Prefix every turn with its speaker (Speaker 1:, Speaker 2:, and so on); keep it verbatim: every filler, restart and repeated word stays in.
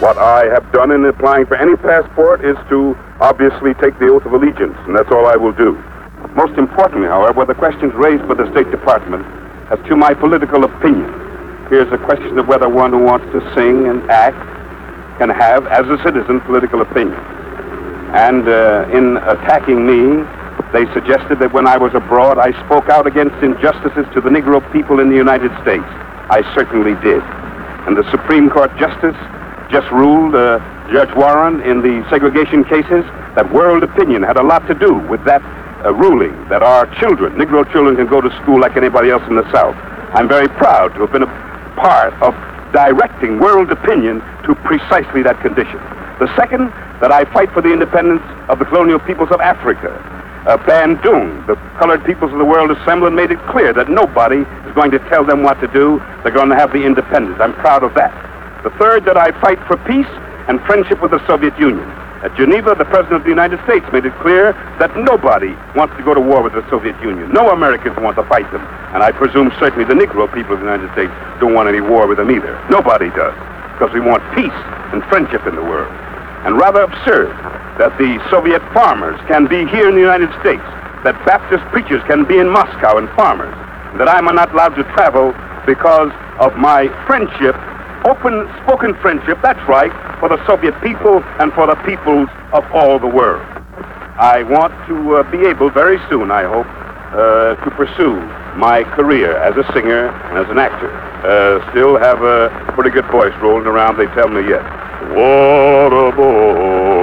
Speaker 1: What I have done in applying for any passport is to obviously take the oath of allegiance, and that's all I will do. Most importantly, however, were the questions raised by the State Department as to my political opinion. Here's a question of whether one who wants to sing and act can have, as a citizen, political opinion. And uh, in attacking me, they suggested that when I was abroad, I spoke out against injustices to the Negro people in the United States. I certainly did. And the Supreme Court Justice just ruled, uh, Judge Warren, in the segregation cases, that world opinion had a lot to do with that uh, ruling, that our children, Negro children, can go to school like anybody else in the South. I'm very proud to have been a part of directing world opinion to precisely that condition. The second, that I fight for the independence of the colonial peoples of Africa. Uh, Bandung, the colored peoples of the world assembled and made it clear that nobody is going to tell them what to do. They're going to have the independence. I'm proud of that. The third, that I fight for peace and friendship with the Soviet Union. At Geneva, the President of the United States made it clear that nobody wants to go to war with the Soviet Union. No Americans want to fight them. And I presume certainly the Negro people of the United States don't want any war with them either. Nobody does, because we want peace and friendship in the world. And rather absurd that the Soviet farmers can be here in the United States, that Baptist preachers can be in Moscow and farmers, and that I'm not allowed to travel because of my friendship, open spoken friendship, that's right, for the Soviet people and for the peoples of all the world. I want to uh, be able very soon, I hope, uh, to pursue my career as a singer and as an actor. Uh, still have a pretty good voice rolling around, they tell me yet. What a boy.